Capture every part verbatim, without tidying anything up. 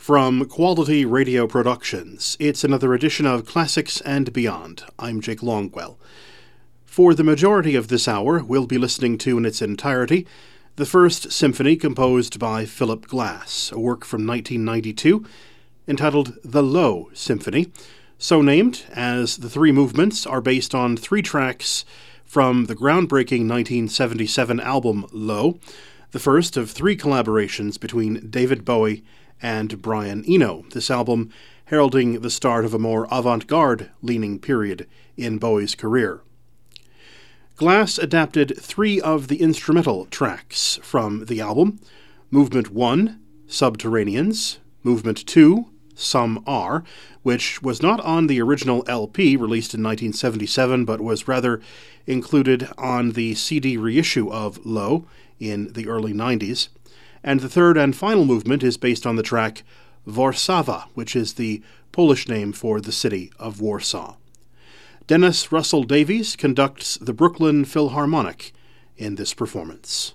From Quality Radio Productions, it's another edition of Classics and Beyond. I'm Jake Longwell. For the majority of this hour, we'll be listening to in its entirety the First Symphony composed by Philip Glass, a work from nineteen ninety-two entitled The Low Symphony, so named as the three movements are based on three tracks from the groundbreaking nineteen seventy-seven album Low, the first of three collaborations between David Bowie and Brian Eno, this album heralding the start of a more avant-garde leaning period in Bowie's career. Glass adapted three of the instrumental tracks from the album: Movement one, Subterraneans; Movement two, Some Are, which was not on the original L P released in nineteen seventy-seven, but was rather included on the C D reissue of Low in the early nineties. And the third and final movement is based on the track Warszawa, which is the Polish name for the city of Warsaw. Dennis Russell Davies conducts the Brooklyn Philharmonic in this performance.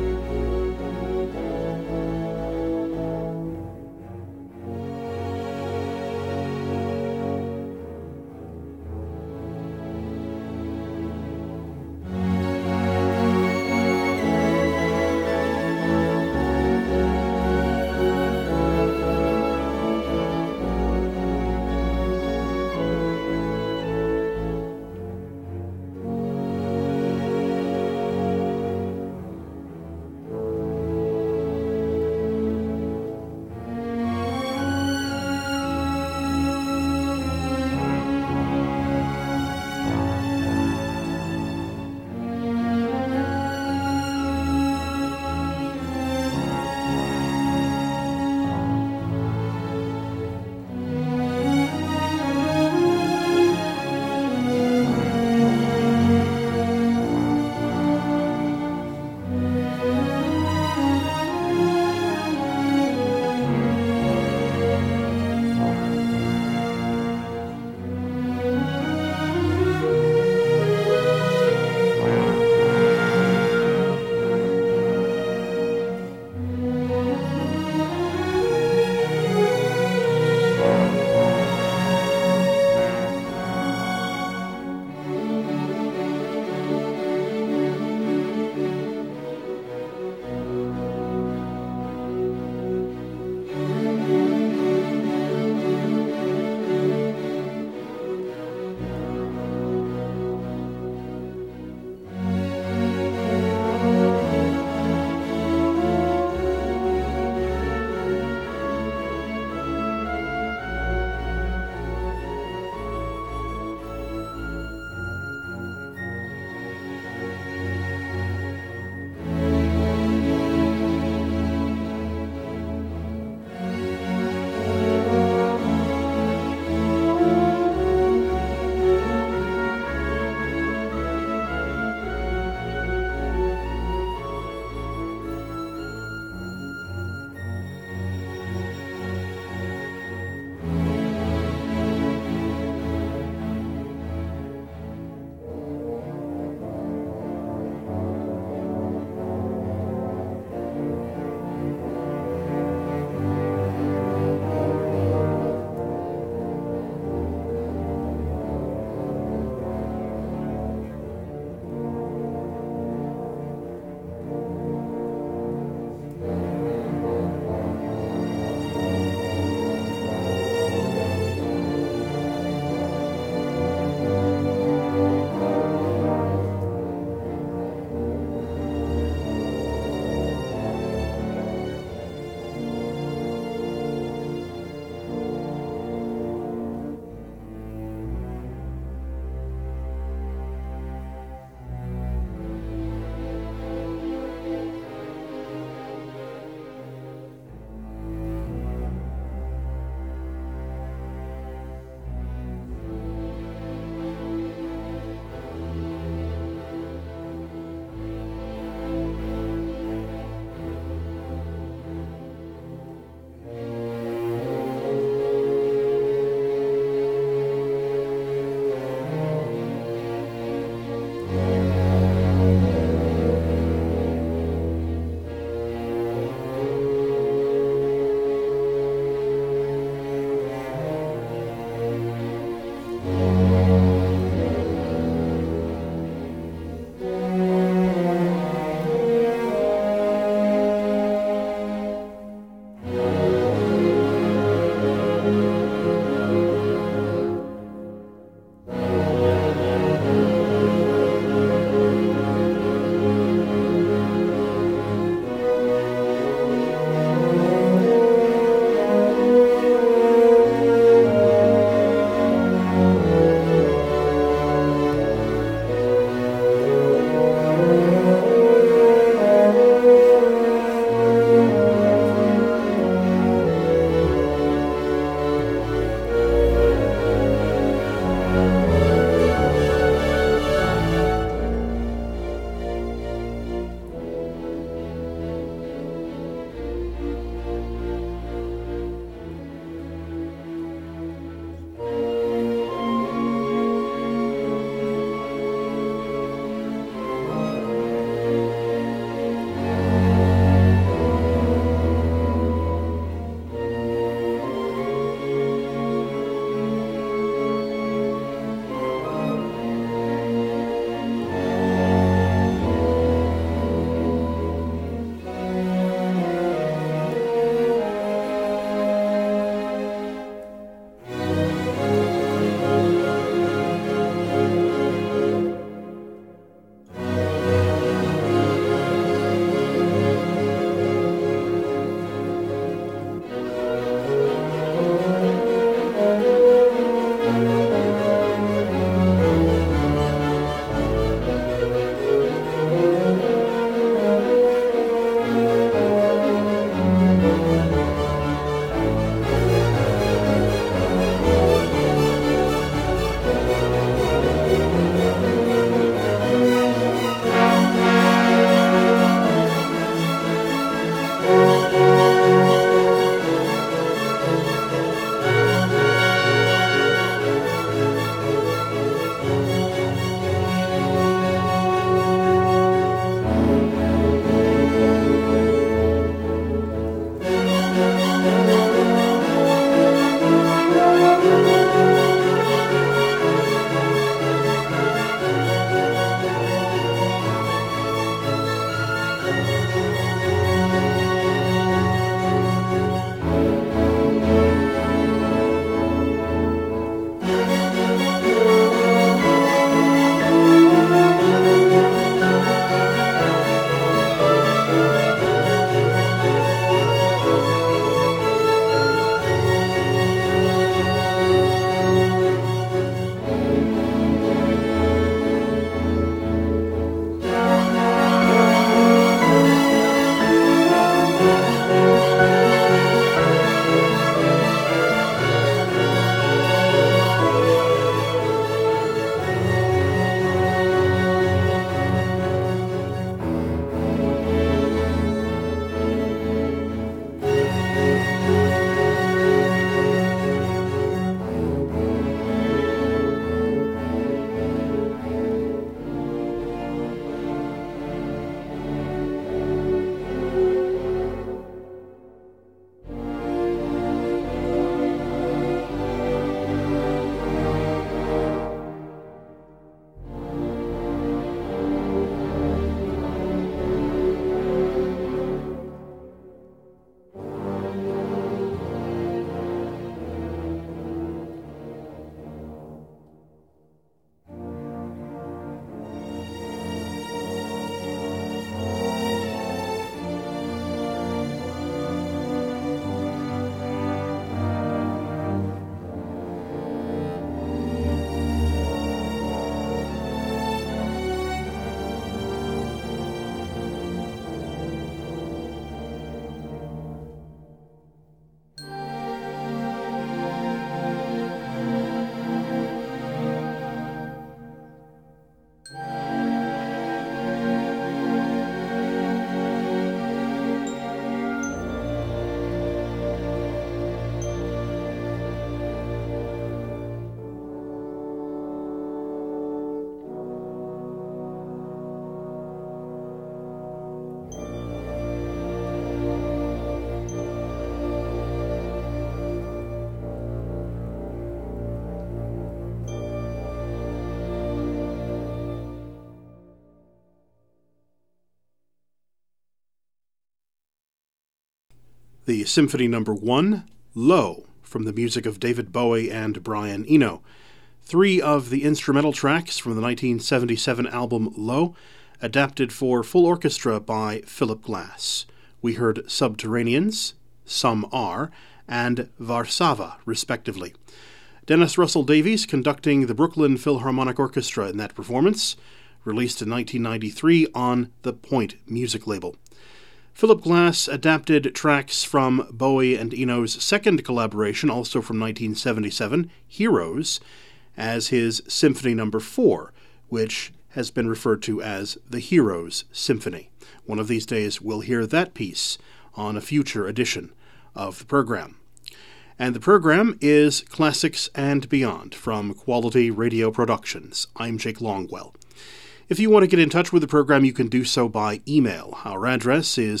the Symphony Number one, Low, from the music of David Bowie and Brian Eno. Three of the instrumental tracks from the nineteen seventy-seven album Low, adapted for full orchestra by Philip Glass. We heard Subterraneans, Some Are, and Varsava, respectively. Dennis Russell Davies conducting the Brooklyn Philharmonic Orchestra in that performance, released in nineteen ninety-three on the Point music label. Philip Glass adapted tracks from Bowie and Eno's second collaboration, also from nineteen seventy-seven, Heroes, as his Symphony Number four, which has been referred to as the Heroes Symphony. One of these days we'll hear that piece on a future edition of the program. And the program is Classics and Beyond from Quality Radio Productions. I'm Jake Longwell. If you want to get in touch with the program, you can do so by email. Our address is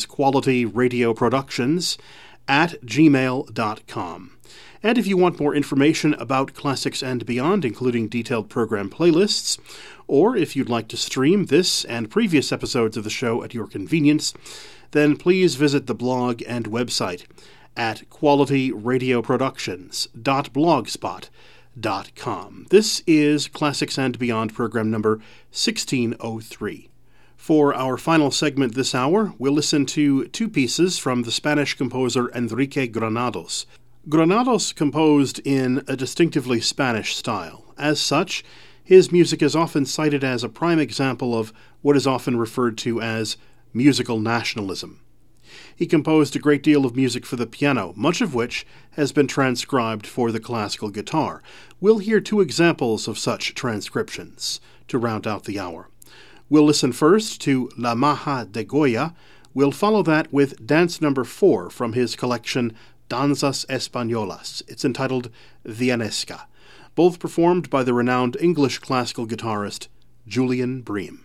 qualityradioproductions at gmail dot com. And if you want more information about Classics and Beyond, including detailed program playlists, or if you'd like to stream this and previous episodes of the show at your convenience, then please visit the blog and website at quality radio productions dot blogspot dot com. This is Classics and Beyond program number sixteen oh three. For our final segment this hour, we'll listen to two pieces from the Spanish composer Enrique Granados. Granados composed in a distinctively Spanish style. As such, his music is often cited as a prime example of what is often referred to as musical nationalism. He composed a great deal of music for the piano, much of which has been transcribed for the classical guitar. We'll hear two examples of such transcriptions to round out the hour. We'll listen first to La Maja de Goya. We'll follow that with Dance Number four from his collection Danzas Españolas. It's entitled Villanesca, both performed by the renowned English classical guitarist Julian Bream.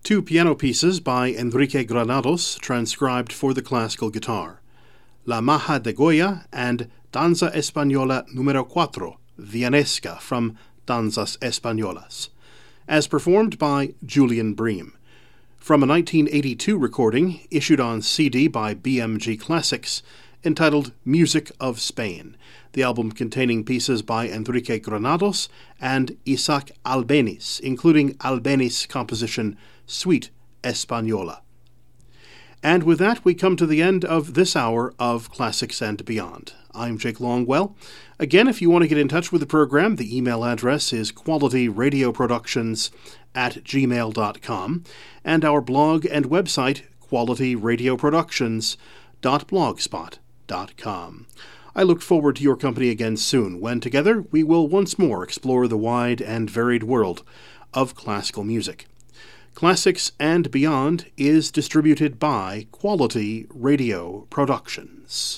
two piano pieces by Enrique Granados, transcribed for the classical guitar, La Maja de Goya and Danza Española número cuatro, Villanesca, from Danzas Españolas, as performed by Julian Bream, from a nineteen eighty-two recording issued on C D by B M G Classics, entitled Music of Spain, the album containing pieces by Enrique Granados and Isaac Albeniz, including Albeniz' composition Suite Española. And with that, we come to the end of this hour of Classics and Beyond. I'm Jake Longwell. Again, if you want to get in touch with the program, the email address is qualityradioproductions at gmail dot com, and our blog and website, qualityradioproductions dot blogspot dot com. I look forward to your company again soon, when together we will once more explore the wide and varied world of classical music. Classics and Beyond is distributed by Quality Radio Productions.